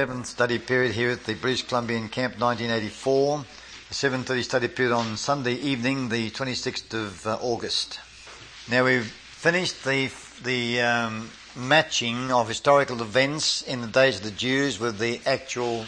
7th study period here at the British Columbian Camp 1984. The 7:30 study period on Sunday evening, the 26th of August. Now we've finished the matching of historical events in the days of the Jews with the actual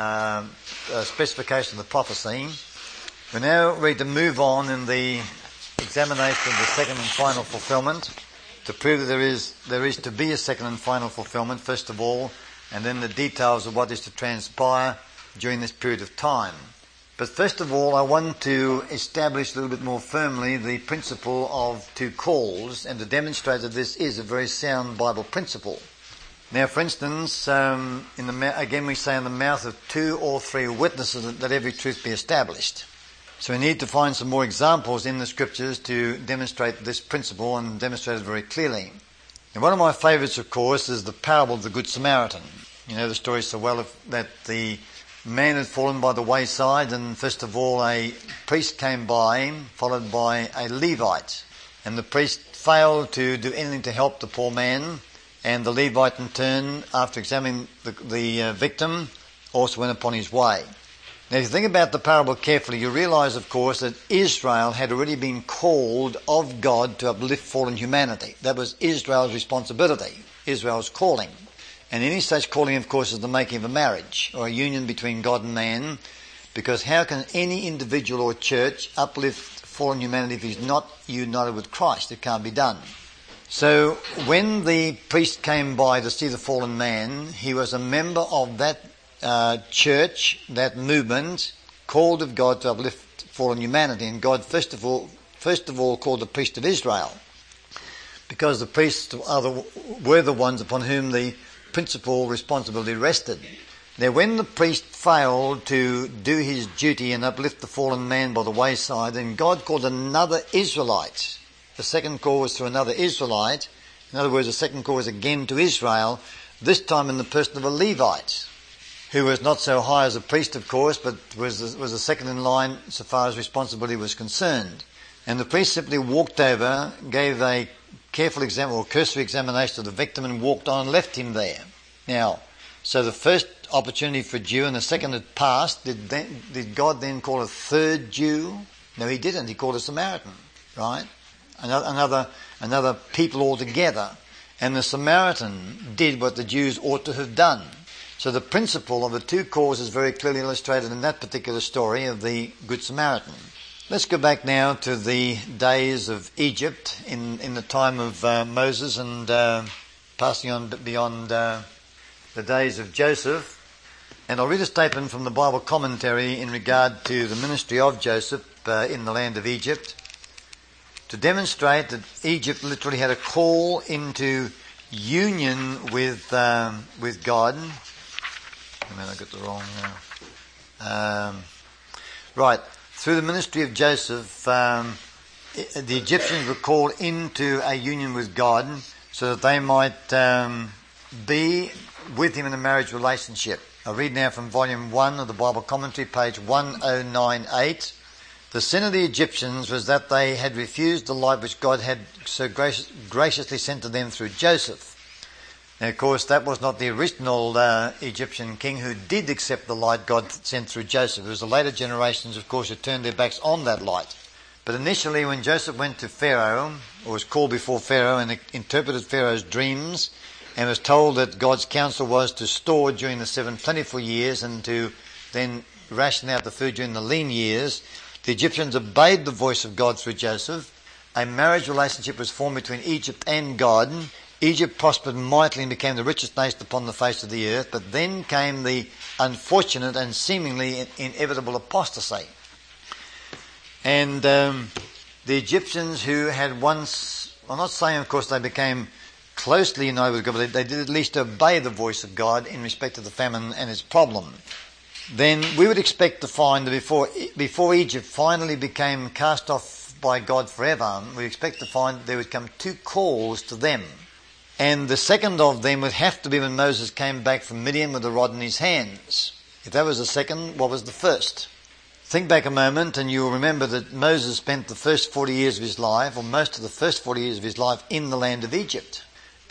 specification of the prophecy. We're now ready to move on in the examination of the second and final fulfillment to prove that there is to be a second and final fulfillment, first of all, and then the details of what is to transpire during this period of time. But first of all, I want to establish a little bit more firmly the principle of two calls and to demonstrate that this is a very sound Bible principle. Now, for instance, again we say in the mouth of two or three witnesses that every truth be established. So we need to find some more examples in the scriptures to demonstrate this principle and demonstrate it very clearly. And one of my favourites, of course, is the parable of the Good Samaritan. You know the story so well that the man had fallen by the wayside, and first of all a priest came by, followed by a Levite. And the priest failed to do anything to help the poor man, and the Levite in turn, after examining the victim, also went upon his way. Now, if you think about the parable carefully, you realise, of course, that Israel had already been called of God to uplift fallen humanity. That was Israel's responsibility, Israel's calling. And any such calling, of course, is the making of a marriage or a union between God and man, because how can any individual or church uplift fallen humanity if he's not united with Christ? It can't be done. So when the priest came by to see the fallen man, he was a member of that church, that movement, called of God to uplift fallen humanity. And God first of all called the priest of Israel, because the priests were the ones upon whom the principal responsibility rested. Now when the priest failed to do his duty and uplift the fallen man by the wayside, then God called another Israelite. The second call was to another Israelite. In other words, the second call was again to Israel, this time in the person of a Levite, who was not so high as a priest, of course, but was the second in line so far as responsibility was concerned. And the priest simply walked over, gave a careful cursory examination of the victim, and walked on and left him there. Now, so the first opportunity for a Jew and the second had passed. Did God then call a third Jew? No, he didn't. He called a Samaritan, right? Another people altogether. And the Samaritan did what the Jews ought to have done. So the principle of the two calls is very clearly illustrated in that particular story of the Good Samaritan. Let's go back now to the days of Egypt in the time of Moses and passing on beyond the days of Joseph. And I'll read a statement from the Bible commentary in regard to the ministry of Joseph in the land of Egypt to demonstrate that Egypt literally had a call into union with God. I got the wrong. Right. Through the ministry of Joseph, the Egyptians were called into a union with God so that they might be with him in a marriage relationship. I'll read now from volume 1 of the Bible commentary, page 1098. The sin of the Egyptians was that they had refused the light which God had so graciously sent to them through Joseph. Now, of course, that was not the original Egyptian king who did accept the light God sent through Joseph. It was the later generations, of course, who turned their backs on that light. But initially, when Joseph went to Pharaoh, or was called before Pharaoh and interpreted Pharaoh's dreams, and was told that God's counsel was to store during the 7 plentiful years and to then ration out the food during the lean years, the Egyptians obeyed the voice of God through Joseph. A marriage relationship was formed between Egypt and God. Egypt prospered mightily and became the richest nation upon the face of the earth, but then came the unfortunate and seemingly inevitable apostasy. And the Egyptians who had once, I'm not saying of course they became closely united with God, but they did at least obey the voice of God in respect to the famine and its problem. Then we would expect to find that before Egypt finally became cast off by God forever, we expect to find there would come two calls to them. And the second of them would have to be when Moses came back from Midian with the rod in his hands. If that was the second, what was the first? Think back a moment and you'll remember that Moses spent the first 40 years of his life, or most of the first 40 years of his life, in the land of Egypt.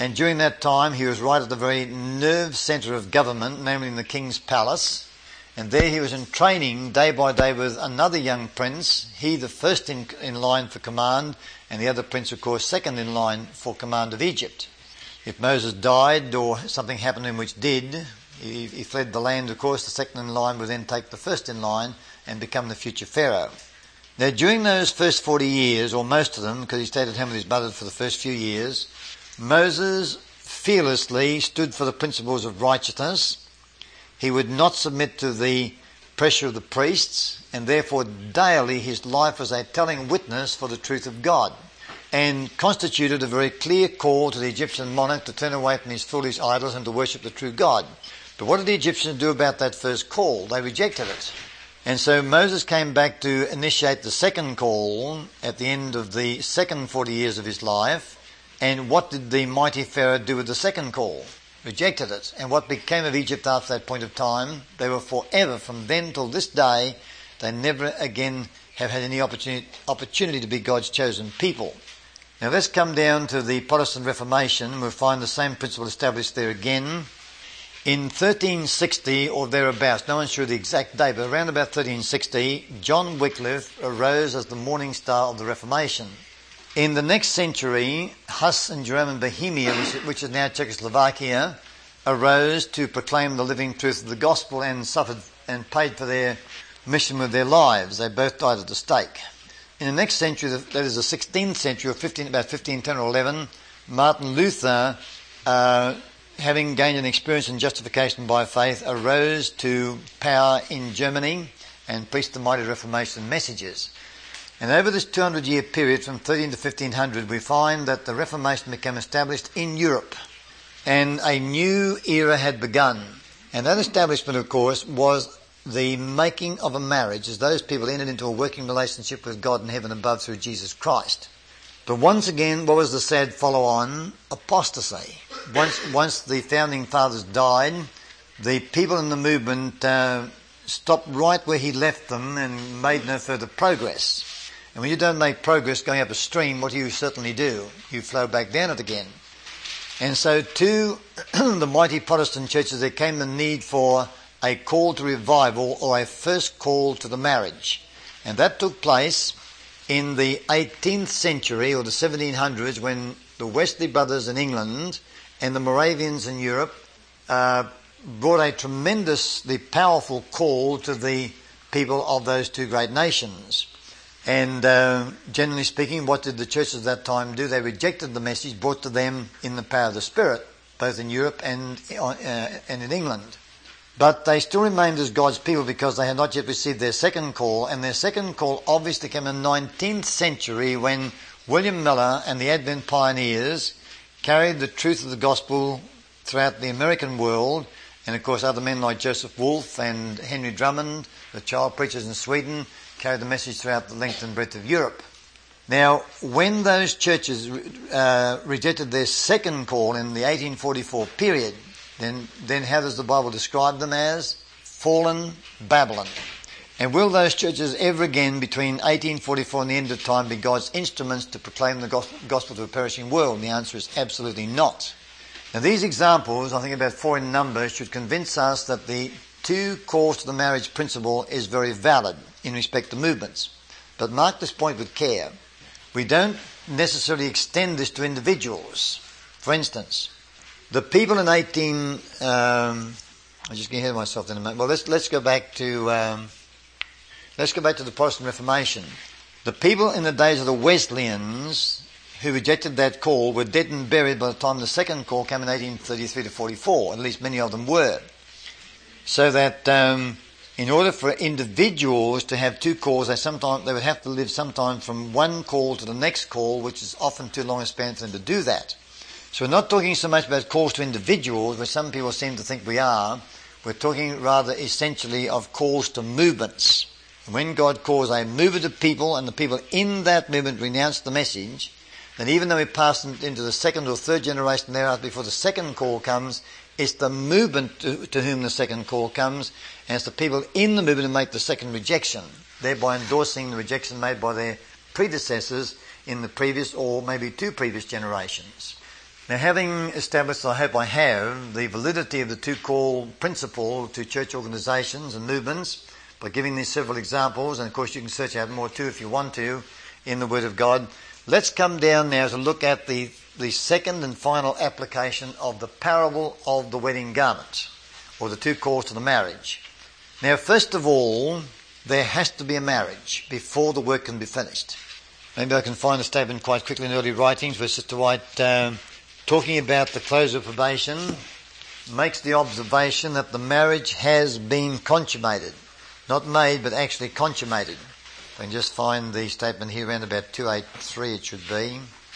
And during that time, he was right at the very nerve centre of government, namely in the king's palace. And there he was in training day by day with another young prince, he the first in line for command, and the other prince, of course, second in line for command of Egypt. If Moses died or something happened to him which did, he fled the land, of course, the second in line would then take the first in line and become the future Pharaoh. Now, during those first 40 years, or most of them, because he stayed at home with his mother for the first few years, Moses fearlessly stood for the principles of righteousness. He would not submit to the pressure of the priests, and therefore daily his life was a telling witness for the truth of God, and constituted a very clear call to the Egyptian monarch to turn away from his foolish idols and to worship the true God. But what did the Egyptians do about that first call? They rejected it. And so Moses came back to initiate the second call at the end of the second 40 years of his life. And what did the mighty Pharaoh do with the second call? Rejected it. And what became of Egypt after that point of time? They were forever, from then till this day, they never again have had any opportunity to be God's chosen people. Now let's come down to the Protestant Reformation. We'll find the same principle established there again. In 1360 or thereabouts, no one's sure the exact day, but around about 1360, John Wycliffe arose as the morning star of the Reformation. In the next century, Huss and Jerome in Bohemia, which is now Czechoslovakia, arose to proclaim the living truth of the gospel and suffered and paid for their mission with their lives. They both died at the stake. In the next century, that is the 16th century, about 1510 or 11, Martin Luther, having gained an experience in justification by faith, arose to power in Germany and preached the mighty Reformation messages. And over this 200-year period, from 13 to 1500, we find that the Reformation became established in Europe, and a new era had begun. And that establishment, of course, was the making of a marriage, as those people entered into a working relationship with God in heaven above through Jesus Christ. But once again, what was the sad follow-on? Apostasy. Once the founding fathers died, the people in the movement stopped right where he left them and made no further progress. And when you don't make progress going up a stream, what do you certainly do? You flow back down it again. And so to the mighty Protestant churches, there came the need for a call to revival, or a first call to the marriage. And that took place in the 18th century, or the 1700s, when the Wesley brothers in England and the Moravians in Europe brought a tremendously powerful call to the people of those two great nations. And generally speaking, what did the churches at that time do? They rejected the message brought to them in the power of the Spirit, both in Europe and in England. But they still remained as God's people because they had not yet received their second call, and their second call obviously came in the 19th century when William Miller and the Advent pioneers carried the truth of the gospel throughout the American world, and of course other men like Joseph Wolf and Henry Drummond, the child preachers in Sweden, carried the message throughout the length and breadth of Europe. Now, when those churches rejected their second call in the 1844 period, then how does the Bible describe them as? Fallen Babylon. And will those churches ever again, between 1844 and the end of time, be God's instruments to proclaim the gospel to a perishing world? And the answer is absolutely not. Now, these examples, I think about 4 in number, should convince us that the two calls to the marriage principle is very valid in respect to movements. But mark this point with care. We don't necessarily extend this to individuals. For instance, the people in I'm just getting ahead of myself in a moment. Well, let's go back to the Protestant Reformation. The people in the days of the Wesleyans who rejected that call were dead and buried by the time the second call came in 1833 to 44. At least many of them were. So that in order for individuals to have two calls, they would have to live sometime from one call to the next call, which is often too long a span for them to do that. So we're not talking so much about calls to individuals, which some people seem to think we are. We're talking rather essentially of calls to movements. And when God calls a movement of people, and the people in that movement renounce the message, then even though we pass into the second or third generation thereafter before the second call comes, it's the movement to whom the second call comes, and it's the people in the movement who make the second rejection, thereby endorsing the rejection made by their predecessors in the previous or maybe two previous generations. Now, having established, I hope I have, the validity of the two-call principle to church organisations and movements by giving these several examples, and of course you can search out more too if you want to in the Word of God, let's come down now to look at the second and final application of the parable of the wedding garment, or the two calls to the marriage. Now, first of all, there has to be a marriage before the work can be finished. Maybe I can find a statement quite quickly in early writings where Sister White, talking about the close of probation, makes the observation that the marriage has been consummated. Not made, but actually consummated. I can just find the statement here around about 283 it should be.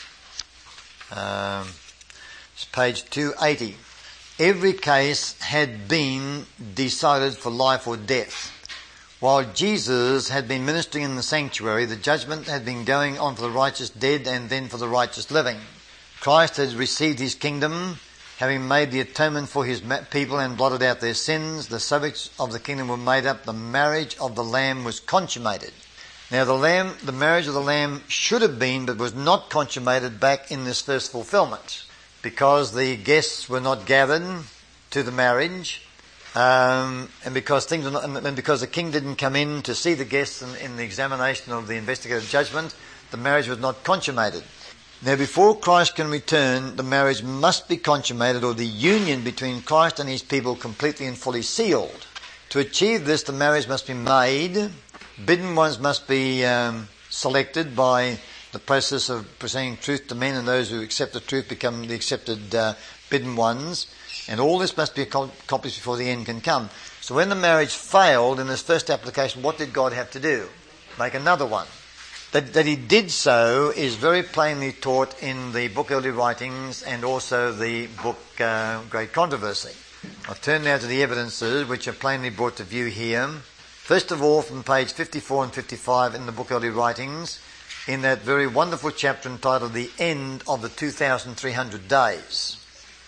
It's page 280. Every case had been decided for life or death. While Jesus had been ministering in the sanctuary, the judgment had been going on for the righteous dead and then for the righteous living. Christ had received his kingdom, having made the atonement for his people and blotted out their sins. The subjects of the kingdom were made up. The marriage of the Lamb was consummated. Now the marriage of the Lamb should have been, but was not consummated back in this first fulfillment, because the guests were not gathered to the marriage, and because the king didn't come in to see the guests in the examination of the investigative judgment, the marriage was not consummated. Now, before Christ can return, the marriage must be consummated, or the union between Christ and his people completely and fully sealed. To achieve this, the marriage must be made. Bidden ones must be selected by the process of presenting truth to men, and those who accept the truth become the accepted bidden ones. And all this must be accomplished before the end can come. So when the marriage failed in this first application, what did God have to do? Make another one. That he did so is very plainly taught in the book Early Writings and also the book Great Controversy. I'll turn now to the evidences which are plainly brought to view here. First of all, from page 54 and 55 in the book Early Writings, in that very wonderful chapter entitled The End of the 2,300 Days.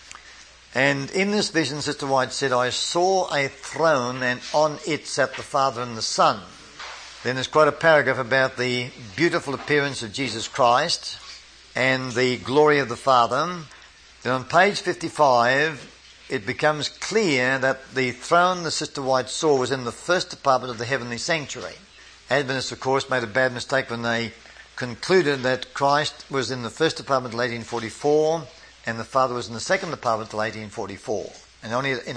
And in this vision, Sister White said, I saw a throne and on it sat the Father and the Son. Then there's quite a paragraph about the beautiful appearance of Jesus Christ and the glory of the Father. Then on page 55, it becomes clear that the throne the Sister White saw was in the first apartment of the heavenly sanctuary. Adventists, of course, made a bad mistake when they concluded that Christ was in the first apartment till 1844 and the Father was in the second apartment till 1844. And only in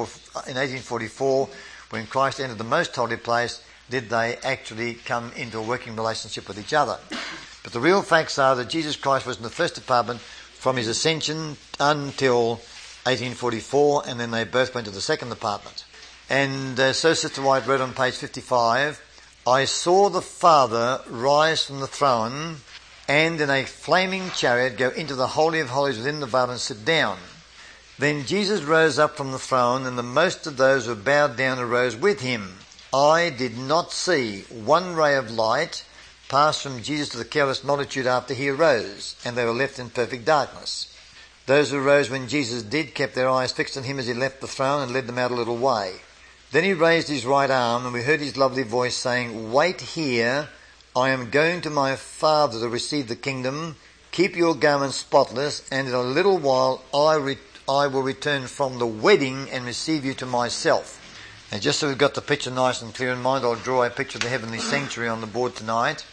1844, when Christ entered the most holy place, did they actually come into a working relationship with each other. But the real facts are that Jesus Christ was in the first apartment from his ascension until 1844, and then they both went to the second apartment. And so Sister White wrote on page 55, I saw the Father rise from the throne and in a flaming chariot go into the Holy of Holies within the veil and sit down. Then Jesus rose up from the throne, and the most of those who bowed down arose with him. I did not see one ray of light pass from Jesus to the careless multitude after he arose, and they were left in perfect darkness. Those who rose when Jesus did kept their eyes fixed on him as he left the throne and led them out a little way. Then he raised his right arm, and we heard his lovely voice saying, Wait here, I am going to my Father to receive the kingdom. Keep your garments spotless, and in a little while I will return from the wedding and receive you to myself. And just so we've got the picture nice and clear in mind, I'll draw a picture of the heavenly sanctuary on the board tonight.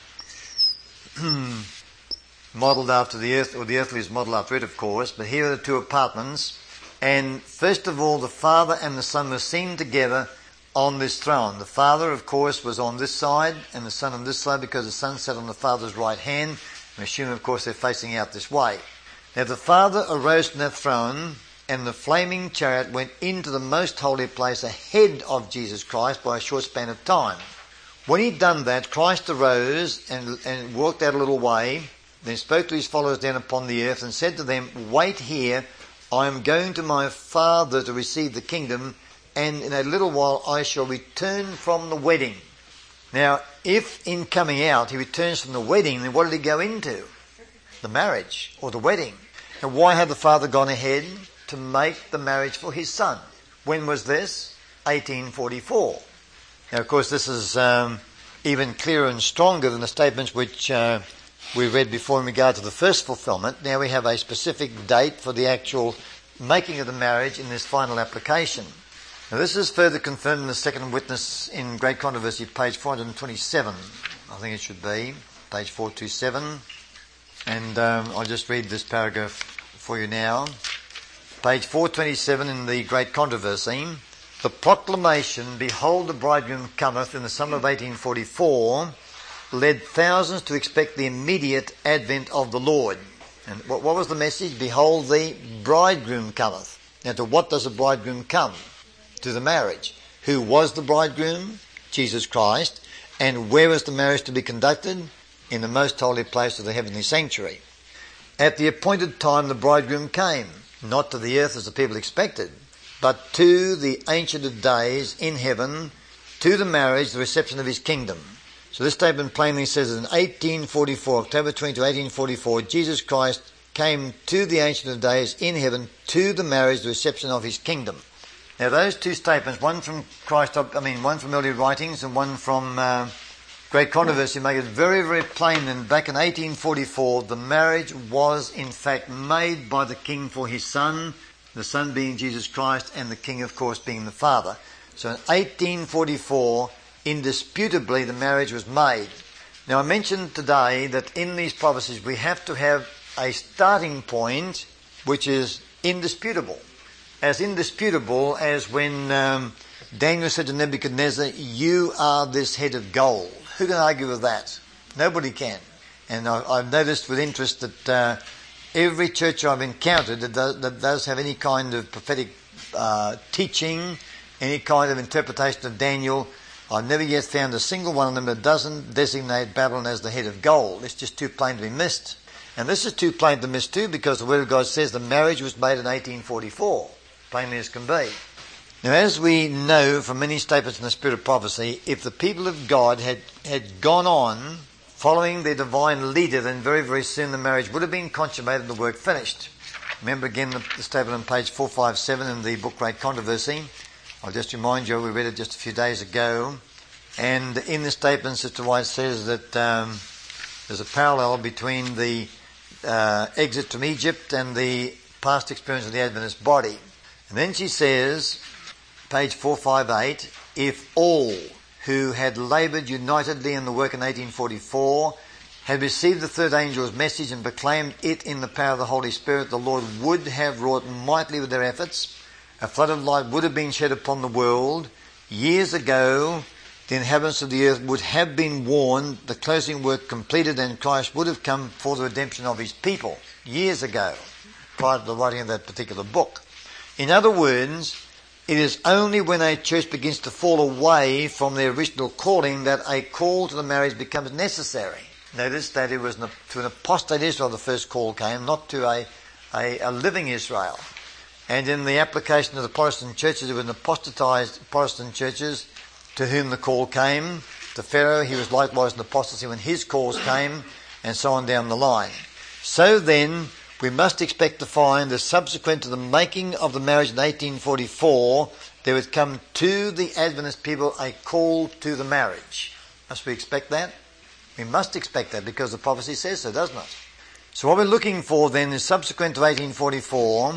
Modelled after the earth, or the earthly is modelled after it, of course, but here are the two apartments. And first of all, the Father and the Son were seen together on this throne. The Father, of course, was on this side, and the Son on this side, because the Son sat on the Father's right hand. We assume, of course, they're facing out this way. Now the Father arose from that throne, and the flaming chariot went into the most holy place ahead of Jesus Christ by a short span of time. When he'd done that, Christ arose and walked out a little way, then spoke to his followers down upon the earth and said to them, Wait here, I am going to my Father to receive the kingdom, and in a little while I shall return from the wedding. Now, if in coming out he returns from the wedding, then what did he go into? The marriage, or the wedding. Now, why had the Father gone ahead? To make the marriage for his Son. When was this? 1844. Now, of course, this is even clearer and stronger than the statements which we read before in regard to the first fulfillment. Now we have a specific date for the actual making of the marriage in this final application. Now this is further confirmed in the second witness in Great Controversy, page 427. I think it should be, page 427. And I'll just read this paragraph for you now. Page 427 in the Great Controversy. The proclamation, "Behold, the bridegroom cometh," in the summer of 1844, led thousands to expect the immediate advent of the Lord. And what was the message? Behold, the bridegroom cometh. Now to what does the bridegroom come? To the marriage. Who was the bridegroom? Jesus Christ. And where was the marriage to be conducted? In the most holy place of the heavenly sanctuary. At the appointed time the bridegroom came, not to the earth as the people expected, but to the Ancient of Days in heaven, to the marriage, the reception of his kingdom. So this statement plainly says that in 1844, October 22, 1844, Jesus Christ came to the Ancient of Days in heaven, to the marriage, the reception of his kingdom. Now those two statements, one from one from early writings and one from Great Controversy, make it very, very plain that back in 1844 the marriage was in fact made by the King for his Son, the Son being Jesus Christ and the King of course being the Father. So in 1844 indisputably the marriage was made. Now I mentioned today that in these prophecies we have to have a starting point which is indisputable. As indisputable as when Daniel said to Nebuchadnezzar, "You are this head of gold." Who can argue with that? Nobody can. And I've noticed with interest that every church I've encountered that does have any kind of prophetic teaching, any kind of interpretation of Daniel, I've never yet found a single one of them that doesn't designate Babylon as the head of gold. It's just too plain to be missed. And this is too plain to miss too because the Word of God says the marriage was made in 1844, plainly as can be. Now, as we know from many statements in the Spirit of Prophecy, if the people of God had gone on following their divine leader, then very, very soon the marriage would have been consummated and the work finished. Remember again the statement on page 457 in the book Great Controversy. I'll just remind you, we read it just a few days ago. And in the statement, Sister White says that there's a parallel between the exit from Egypt and the past experience of the Adventist body. And then she says, page 458, if all who had laboured unitedly in the work in 1844 had received the third angel's message and proclaimed it in the power of the Holy Spirit, the Lord would have wrought mightily with their efforts. A flood of light would have been shed upon the world. Years ago, the inhabitants of the earth would have been warned, the closing work completed, and Christ would have come for the redemption of his people. Years ago, prior to the writing of that particular book. In other words, it is only when a church begins to fall away from their original calling that a call to the marriage becomes necessary. Notice that it was to an apostate Israel the first call came, not to a living Israel. And in the application of the Protestant churches, it was an apostatized Protestant churches to whom the call came. To Pharaoh, he was likewise an apostasy when his calls came, and so on down the line. So then, we must expect to find that subsequent to the making of the marriage in 1844, there would come to the Adventist people a call to the marriage. Must we expect that? We must expect that because the prophecy says so, doesn't it? So what we're looking for then is subsequent to 1844,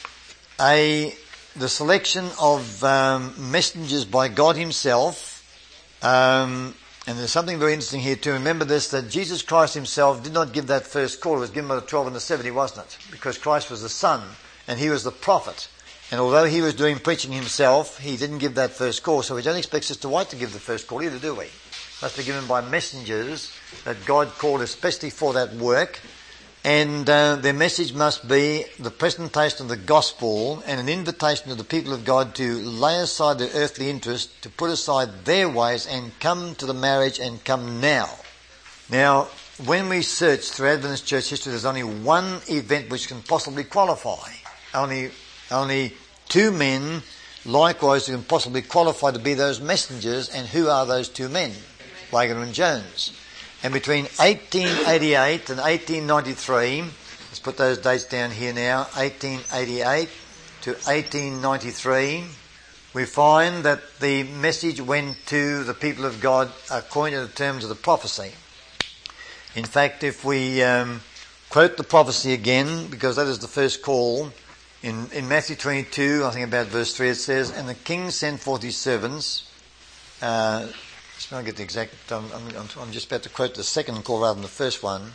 the selection of messengers by God himself. And there's something very interesting here too. Remember this, that Jesus Christ himself did not give that first call. It was given by the 12 and the 70, wasn't it? Because Christ was the Son and he was the prophet. And although he was doing preaching himself, he didn't give that first call. So we don't expect Sister White to give the first call either, do we? It must be given by messengers that God called especially for that work. And their message must be the presentation of the gospel and an invitation to the people of God to lay aside their earthly interest, to put aside their ways and come to the marriage and come now. Now, when we search through Adventist church history, there's only one event which can possibly qualify. Only two men, likewise, who can possibly qualify to be those messengers. And who are those two men? Waggoner and Jones. And between 1888 and 1893, let's put those dates down here now, 1888 to 1893, we find that the message went to the people of God according to the terms of the prophecy. In fact, if we quote the prophecy again, because that is the first call, in Matthew 22, I think about verse 3, it says, "And the king sent forth his servants." Just want to get the exact. I'm just about to quote the second call rather than the first one.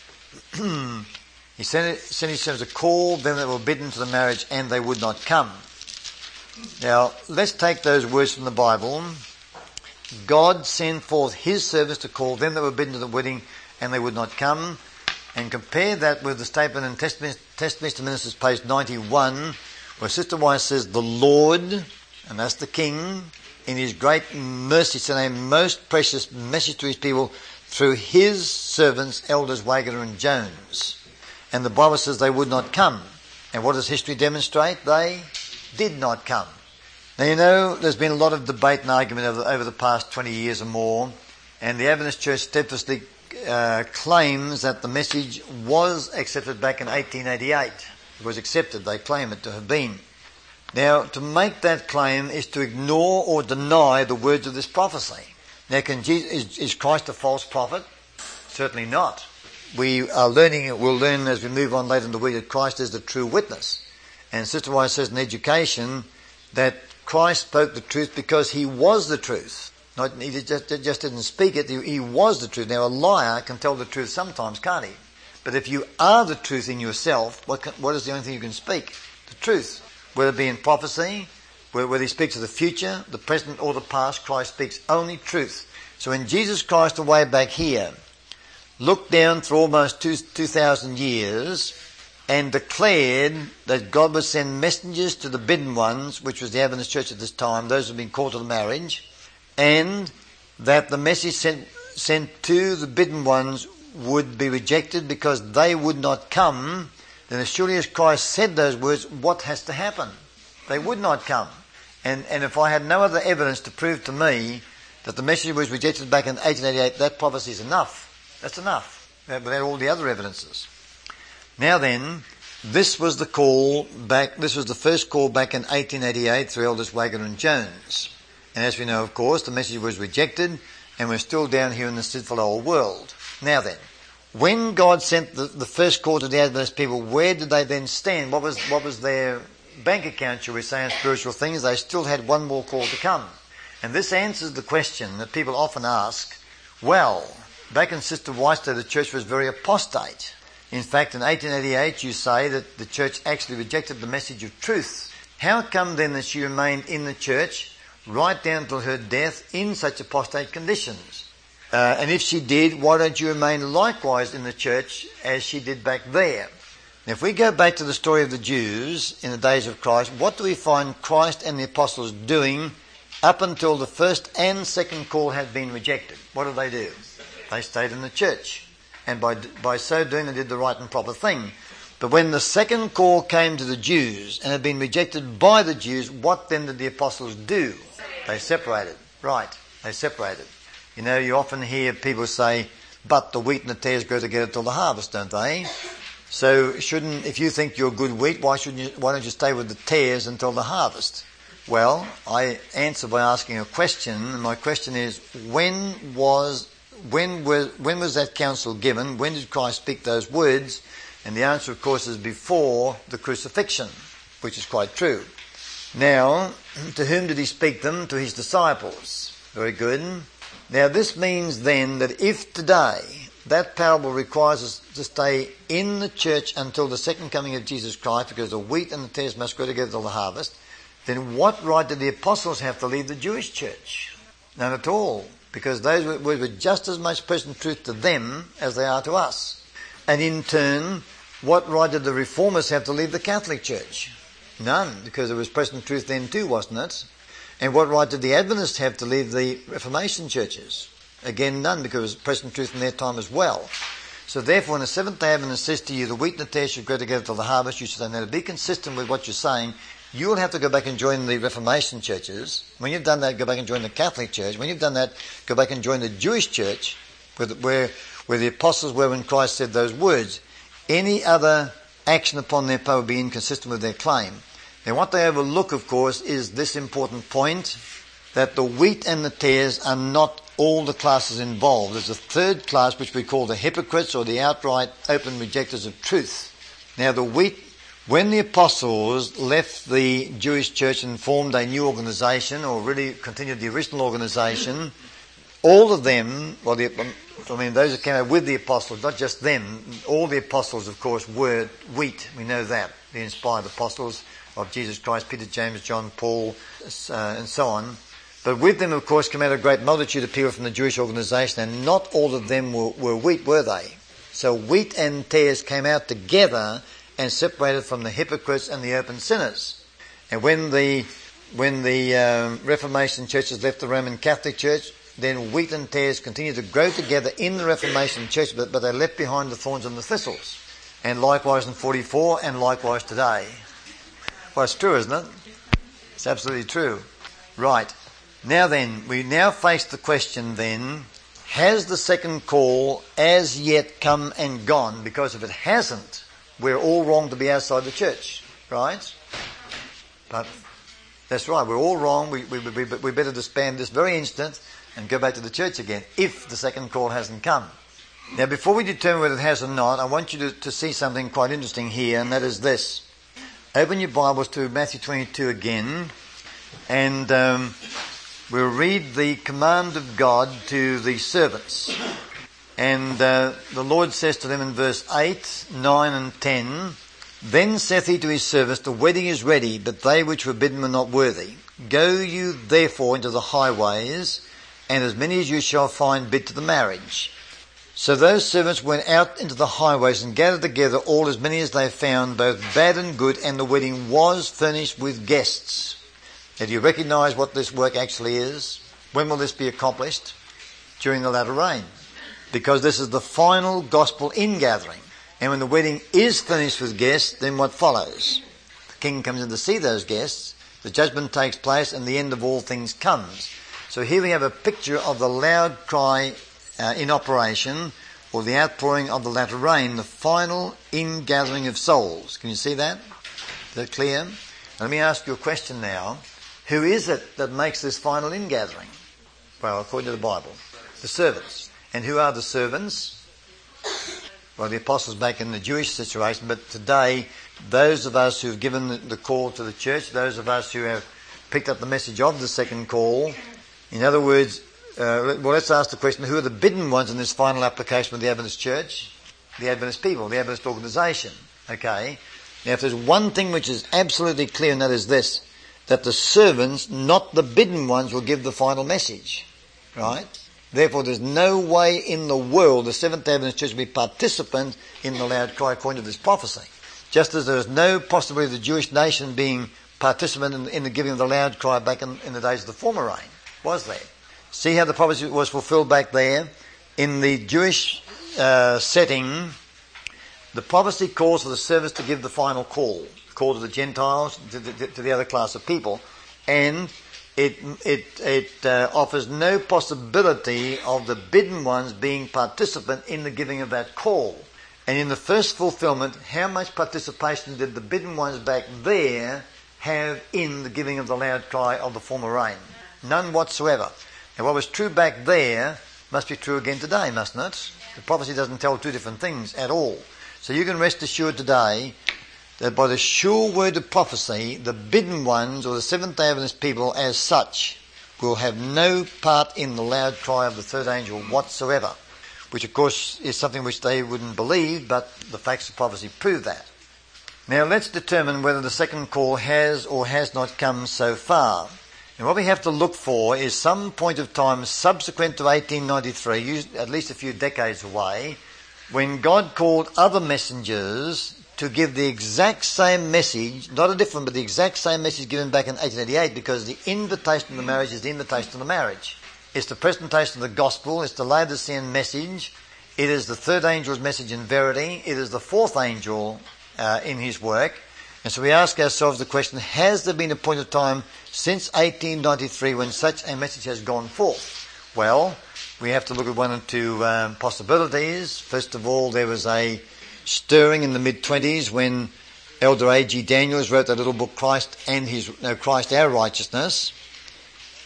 He sent his servants to call them that were bidden to the marriage, and they would not come. Now, let's take those words from the Bible. God sent forth his servants to call them that were bidden to the wedding, and they would not come. And compare that with the statement in Testament Ministers, page 91, where Sister Weiss says, "The Lord," and that's the King, "in his great mercy sent a most precious message to his people through his servants, elders Wagoner and Jones." And the Bible says they would not come. And what does history demonstrate? They did not come. Now, you know, there's been a lot of debate and argument over the past 20 years or more, and the Adventist Church steadfastly claims that the message was accepted back in 1888. It was accepted, they claim it to have been. Now, to make that claim is to ignore or deny the words of this prophecy. Now, is Christ a false prophet? Certainly not. We'll learn as we move on later in the week that Christ is the true witness. And Sister Weiss says in education that Christ spoke the truth because he was the truth. He just didn't speak it, he was the truth. Now, a liar can tell the truth sometimes, can't he? But if you are the truth in yourself, what is the only thing you can speak? The truth. Whether it be in prophecy, whether he speaks of the future, the present or the past, Christ speaks only truth. So when Jesus Christ, away back here, looked down through almost 2,000 years and declared that God would send messengers to the bidden ones, which was the Adventist Church at this time, those who had been called to the marriage, and that the message sent to the bidden ones would be rejected because they would not come, then as surely as Christ said those words, what has to happen? They would not come. And if I had no other evidence to prove to me that the message was rejected back in 1888, that prophecy is enough. That's enough, without all the other evidences. Now then, this was the first call back in 1888 through Elders Wagoner and Jones. And as we know, of course, the message was rejected, and we're still down here in the sinful old world. Now then, when God sent the first call to the Adventist people, where did they then stand? What was their bank account, shall we say, in spiritual things? They still had one more call to come. And this answers the question that people often ask, well, back in Sister White's day, the church was very apostate. In fact, in 1888, you say that the church actually rejected the message of truth. How come then that she remained in the church right down till her death in such apostate conditions? And if she did, why don't you remain likewise in the church as she did back there? Now, if we go back to the story of the Jews in the days of Christ, what do we find Christ and the apostles doing up until the first and second call had been rejected? What did they do? They stayed in the church. And by so doing, they did the right and proper thing. But when the second call came to the Jews and had been rejected by the Jews, what then did the apostles do? They separated. Right, they separated. You know, you often hear people say, but the wheat and the tares grow together till the harvest, don't they? So if you think you're good wheat, why don't you stay with the tares until the harvest? Well, I answer by asking a question, and my question is, when was that counsel given? When did Christ speak those words? And the answer, of course, is before the crucifixion, which is quite true. Now, to whom did he speak them? To his disciples. Very good. Now, this means then that if today that parable requires us to stay in the church until the second coming of Jesus Christ, because the wheat and the tares must grow together till the harvest, then what right did the apostles have to leave the Jewish church? None at all. Because those words were just as much present truth to them as they are to us. And in turn, what right did the Reformers have to leave the Catholic Church? None, because it was present truth then too, wasn't it? And what right did the Adventists have to leave the Reformation churches? Again, none, because it was present truth in their time as well. So therefore, when the Seventh-day Adventist says to you, the wheat and the tares should grow together till the harvest, you should say, now to be consistent with what you're saying, you'll have to go back and join the Reformation churches. When you've done that, go back and join the Catholic Church. When you've done that, go back and join the Jewish church, where the apostles were when Christ said those words. Any other action upon their part would be inconsistent with their claim. Now, what they overlook, of course, is this important point, that the wheat and the tares are not all the classes involved. There's a third class which we call the hypocrites, or the outright open rejectors of truth. Now the wheat, when the apostles left the Jewish church and formed a new organisation, or really continued the original organisation, all of them, those who came out with the apostles, not just them, all the apostles, of course, were wheat. We know that. The inspired apostles of Jesus Christ, Peter, James, John, Paul, and so on. But with them, of course, came out a great multitude of people from the Jewish organisation, and not all of them were wheat, were they? So wheat and tares came out together and separated from the hypocrites and the open sinners. And when the Reformation churches left the Roman Catholic Church, then wheat and tares continued to grow together in the Reformation church, but they left behind the thorns and the thistles. And likewise in 44, and likewise today. Well, it's true, isn't it? It's absolutely true. Right. Now then, we now face the question then, has the second call as yet come and gone? Because if it hasn't, we're all wrong to be outside the church, right? But that's right, we're all wrong. We better disband this very instant and go back to the church again, if the second call hasn't come. Now, before we determine whether it has or not, I want you to see something quite interesting here, and that is this. Open your Bibles to Matthew 22 again, and we'll read the command of God to the servants. And the Lord says to them in verse 8, 9 and 10, Then saith he to his servants, The wedding is ready, but they which were bidden were not worthy. Go you therefore into the highways, and as many as you shall find bid to the marriage. So those servants went out into the highways and gathered together all as many as they found, both bad and good, and the wedding was furnished with guests. Now, do you recognise what this work actually is? When will this be accomplished? During the latter rain. Because this is the final gospel ingathering. And when the wedding is finished with guests, then what follows? The king comes in to see those guests, the judgment takes place, and the end of all things comes. So here we have a picture of the loud cry in operation, or the outpouring of the latter rain, the final ingathering of souls. Can you see that? Is that clear? Let me ask you a question now. Who is it that makes this final ingathering? Well, according to the Bible, the servants. And who are the servants? Well, the apostles back in the Jewish situation, but today, those of us who have given the call to the church, those of us who have picked up the message of the second call, in other words, let's ask the question, who are the bidden ones in this final application of the Adventist church? The Adventist people, the Adventist organisation. Okay? Now, if there's one thing which is absolutely clear, and that is this, that the servants, not the bidden ones, will give the final message. Right? Therefore, there's no way in the world the Seventh-day Adventist Church will be participant in the loud cry according to this prophecy. Just as there is no possibility of the Jewish nation being participant in the giving of the loud cry back in the days of the former reign. Was there? See how the prophecy was fulfilled back there? In the Jewish setting, the prophecy calls for the servants to give the final call to the Gentiles, to the other class of people, and it offers no possibility of the bidden ones being participant in the giving of that call. And in the first fulfillment, how much participation did the bidden ones back there have in the giving of the loud cry of the former rain? None whatsoever. And what was true back there must be true again today, mustn't it? The prophecy doesn't tell two different things at all. So you can rest assured today that by the sure word of prophecy, the bidden ones, or the Seventh-day Adventist people as such, will have no part in the loud cry of the third angel whatsoever, which of course is something which they wouldn't believe, but the facts of prophecy prove that. Now let's determine whether the second call has or has not come so far. And what we have to look for is some point of time subsequent to 1893, at least a few decades away, when God called other messengers to give the exact same message, not a different, but the exact same message given back in 1888, because the invitation to the marriage is the invitation to the marriage. It's the presentation of the gospel, it's the Laodicean message, it is the third angel's message in verity, it is the fourth angel in his work. And so we ask ourselves the question, has there been a point of time since 1893 when such a message has gone forth? Well, we have to look at one or two possibilities. First of all, there was a stirring in the mid-20s when Elder A.G. Daniels wrote that little book, Christ Our Righteousness.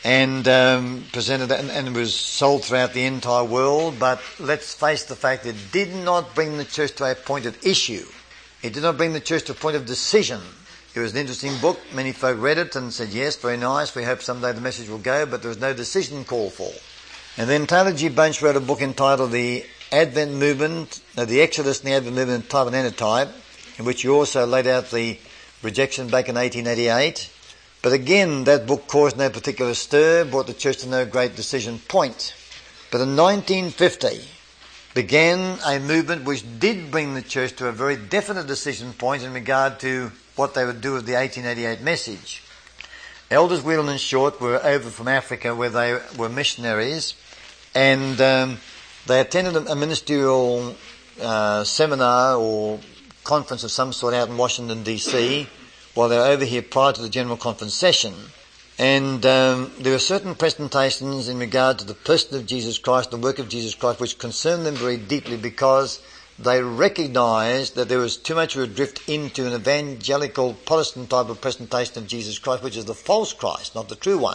and presented that, and it was sold throughout the entire world. But let's face the fact, it did not bring the church to a point of issue. It did not bring the church to a point of decision. It was an interesting book. Many folk read it and said, yes, very nice, we hope someday the message will go, but there was no decision called for. And then Taylor G. Bunch wrote a book entitled The Advent Movement, The Exodus and the Advent Movement, Type and Antitype, in which he also laid out the rejection back in 1888. But again, that book caused no particular stir, brought the church to no great decision point. But in 1950 began a movement which did bring the church to a very definite decision point in regard to what they would do with the 1888 message. Elders Whelan and Short were over from Africa where they were missionaries, and they attended a ministerial seminar or conference of some sort out in Washington DC while they were over here prior to the General Conference session. And there were certain presentations in regard to the person of Jesus Christ, the work of Jesus Christ, which concerned them very deeply because they recognised that there was too much of a drift into an evangelical Protestant type of presentation of Jesus Christ, which is the false Christ, not the true one.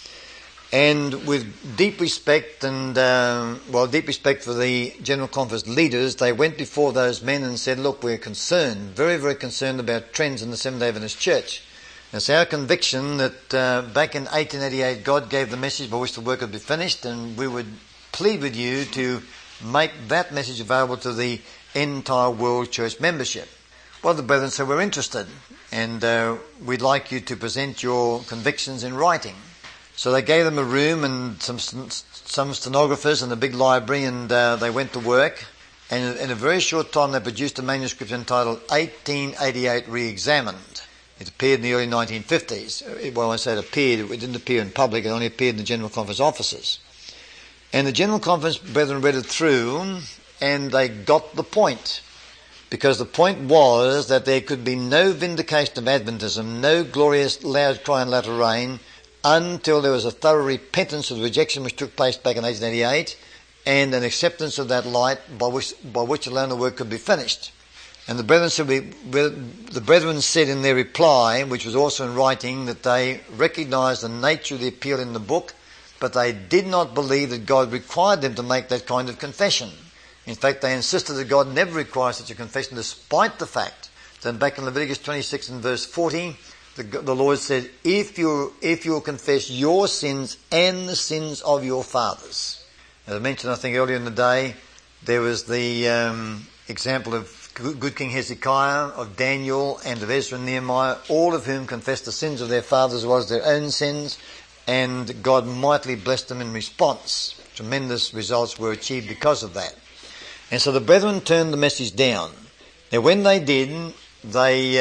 And with deep respect and, deep respect for the General Conference leaders, they went before those men and said, look, we're concerned, very, very concerned about trends in the Seventh-day Adventist Church. It's our conviction that back in 1888 God gave the message by which the work would be finished, and we would plead with you to make that message available to the entire world church membership. Well, the brethren said, we're interested, and we'd like you to present your convictions in writing. So they gave them a room and some stenographers and a big library, and they went to work. And in a very short time they produced a manuscript entitled 1888 Re-Examined. It appeared in the early 1950s. Well, I say it appeared, it didn't appear in public, it only appeared in the General Conference offices. And the General Conference brethren read it through, and they got the point. Because the point was that there could be no vindication of Adventism, no glorious loud cry and latter rain, until there was a thorough repentance of the rejection which took place back in 1888, and an acceptance of that light by which alone the work could be finished. And the brethren said in their reply, which was also in writing, that they recognised the nature of the appeal in the book, but they did not believe that God required them to make that kind of confession. In fact, they insisted that God never requires such a confession, despite the fact that back in Leviticus 26 and verse 40, the Lord said, if you'll confess your sins and the sins of your fathers. As I mentioned, I think earlier in the day, there was the example of good King Hezekiah, of Daniel, and of Ezra and Nehemiah, all of whom confessed the sins of their fathers as well as their own sins, and God mightily blessed them in response. Tremendous results were achieved because of that. And so the brethren turned the message down. Now when they did, they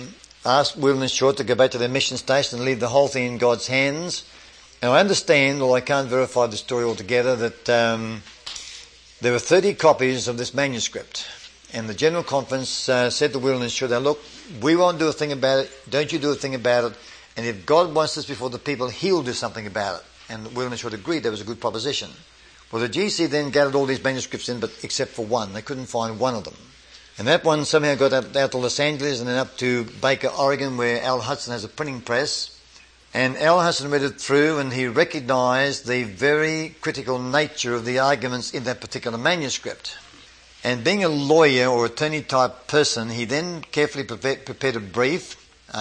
asked Whelan and Short to go back to their mission station and leave the whole thing in God's hands. And I understand, although I can't verify the story altogether, that there were 30 copies of this manuscript. And the General Conference said to Whelan and Short, now look, we won't do a thing about it, don't you do a thing about it, and if God wants this before the people, he'll do something about it. And Whelan and Short agreed that was a good proposition. Well, the GC then gathered all these manuscripts in, but except for one. They couldn't find one of them. And that one somehow got out to Los Angeles and then up to Baker, Oregon, where Al Hudson has a printing press. And Al Hudson read it through, and he recognised the very critical nature of the arguments in that particular manuscript. And being a lawyer or attorney type person, he then carefully prepared a brief,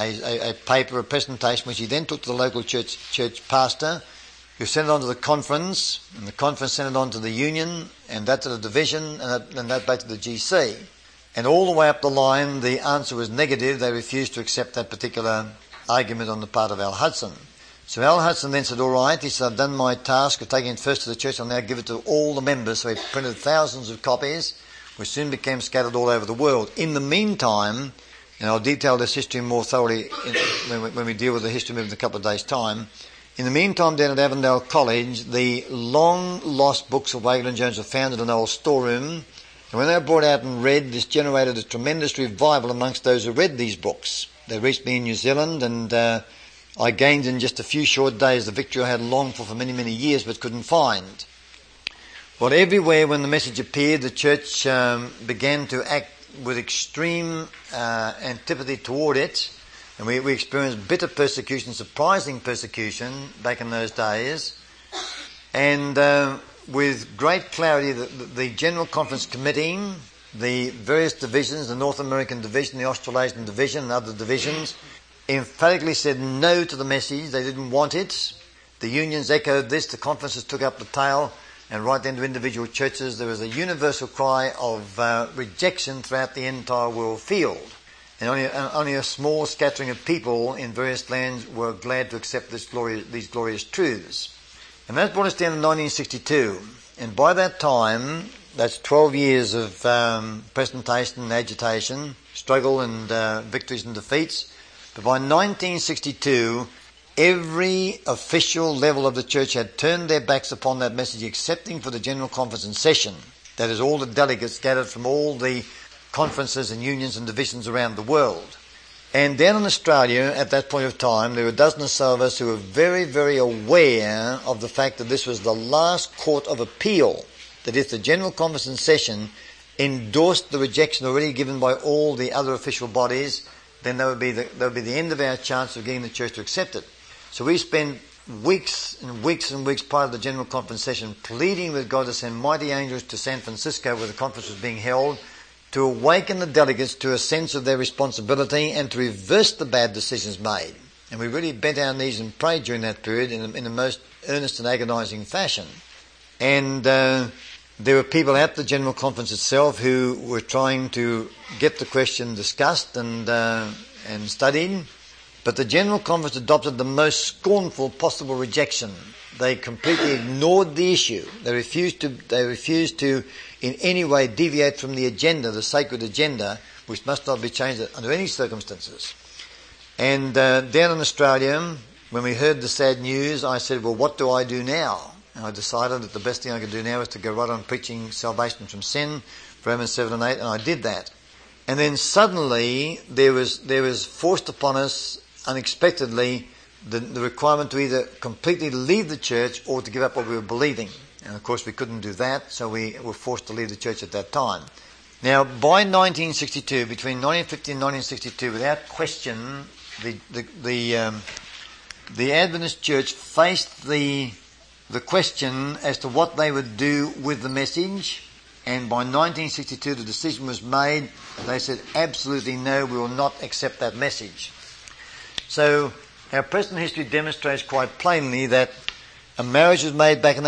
a paper, a presentation, which he then took to the local church pastor, who sent it on to the conference, and the conference sent it on to the union, and that to the division, and that back to the GC. And all the way up the line, the answer was negative. They refused to accept that particular argument on the part of Al Hudson. So Al Hudson then said, all right, he said, I've done my task of taking it first to the church, I'll now give it to all the members. So he printed thousands of copies, which soon became scattered all over the world. In the meantime, and I'll detail this history more thoroughly when we deal with the history movement in a couple of days' time, in the meantime, down at Avondale College, the long-lost books of Wagle and Jones were found in an old storeroom. And when they were brought out and read, this generated a tremendous revival amongst those who read these books. They reached me in New Zealand, and I gained in just a few short days the victory I had longed for many, many years but couldn't find. Well, everywhere when the message appeared, the church began to act with extreme antipathy toward it. And we experienced bitter persecution, surprising persecution back in those days. And with great clarity, the General Conference Committee, the various divisions, the North American Division, the Australasian Division and other divisions, emphatically said no to the message. They didn't want it. The unions echoed this. The conferences took up the tale. And right into individual churches, there was a universal cry of rejection throughout the entire world field. And only a small scattering of people in various lands were glad to accept these glorious truths. And that brought us down to 1962. And by that time, that's 12 years of presentation and agitation, struggle and victories and defeats. But by 1962, every official level of the church had turned their backs upon that message, excepting for the General Conference in session. That is, all the delegates gathered from all the conferences and unions and divisions around the world. And down in Australia, at that point of time, there were a dozen or so of us who were very, very aware of the fact that this was the last court of appeal, that if the General Conference in session endorsed the rejection already given by all the other official bodies, then that would be the end of our chance of getting the church to accept it. So we spent weeks and weeks and weeks prior to the General Conference session pleading with God to send mighty angels to San Francisco, where the conference was being held, to awaken the delegates to a sense of their responsibility and to reverse the bad decisions made. And we really bent our knees and prayed during that period in the most earnest and agonising fashion. And there were people at the General Conference itself who were trying to get the question discussed and studied. But the General Conference adopted the most scornful possible rejection. They completely ignored the issue. They refused to in any way deviate from the agenda, the sacred agenda, which must not be changed under any circumstances. And down in Australia, when we heard the sad news, I said, well, what do I do now? And I decided that the best thing I could do now was to go right on preaching salvation from sin, Romans 7 and 8, and I did that. And then suddenly there was forced upon us unexpectedly the requirement to either completely leave the church or to give up what we were believing. And of course we couldn't do that, so we were forced to leave the church at that time. Now, by 1962, between 1950 and 1962, without question, the Adventist Church faced the question as to what they would do with the message. And by 1962, the decision was made. They said, absolutely no, we will not accept that message. So our present history demonstrates quite plainly that a marriage was made back in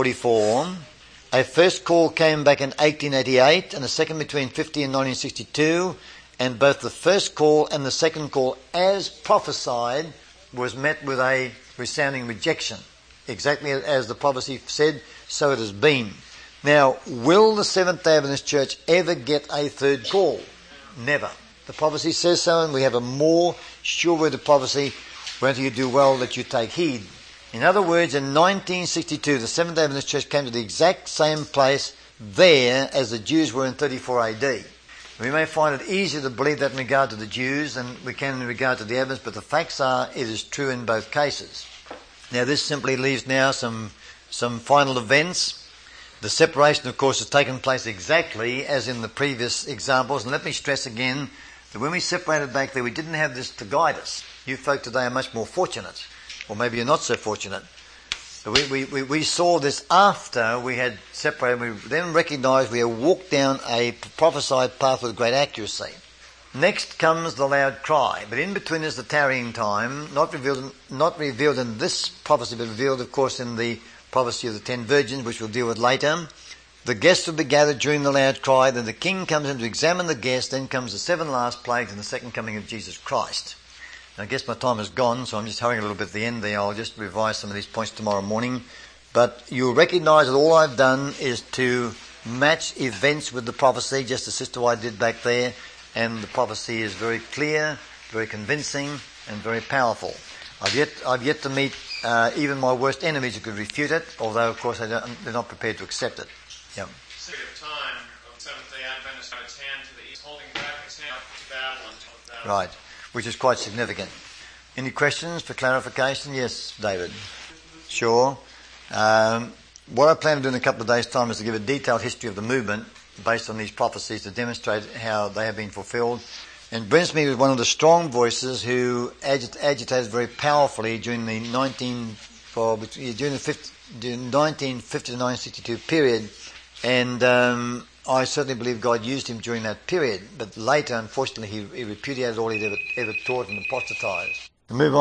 1844, a first call came back in 1888, and a second between 50 and 1962, and both the first call and the second call, as prophesied, was met with a resounding rejection. Exactly as the prophecy said, so it has been. Now, will the Seventh-day Adventist Church ever get a third call? Never. The prophecy says so, and we have a more sure word of prophecy, whether you do well that you take heed. In other words, in 1962, the Seventh-day Adventist Church came to the exact same place there as the Jews were in 34 AD. We may find it easier to believe that in regard to the Jews than we can in regard to the Adventists, but the facts are it is true in both cases. Now, this simply leaves now some final events. The separation, of course, has taken place exactly as in the previous examples. And let me stress again that when we separated back there, we didn't have this to guide us. You folk today are much more fortunate. Or maybe you're not so fortunate. But we saw this after we had separated. We then recognised we had walked down a prophesied path with great accuracy. Next comes the loud cry. But in between is the tarrying time, not revealed in this prophecy, but revealed, of course, in the prophecy of the 10 virgins, which we'll deal with later. The guests will be gathered during the loud cry. Then the king comes in to examine the guests. Then comes the 7 last plagues and the second coming of Jesus Christ. I guess my time is gone, so I'm just hurrying a little bit at the end there. I'll just revise some of these points tomorrow morning. But you'll recognise that all I've done is to match events with the prophecy, just as Sister White did back there. And the prophecy is very clear, very convincing, and very powerful. I've yet to meet even my worst enemies who could refute it, although, of course, they're not prepared to accept it. Yeah. Period of time of Seventh-day Adventists had its hand to the east, holding back its hand up to Babylon. Right. Which is quite significant. Any questions for clarification? Yes, David. Sure. What I plan to do in a couple of days' time is to give a detailed history of the movement based on these prophecies to demonstrate how they have been fulfilled. And Brinsmead was one of the strong voices who agitated very powerfully during the 1950 to 1962 period, and I certainly believe God used him during that period. But later, unfortunately, he repudiated all he'd ever taught and apostatized. Move on.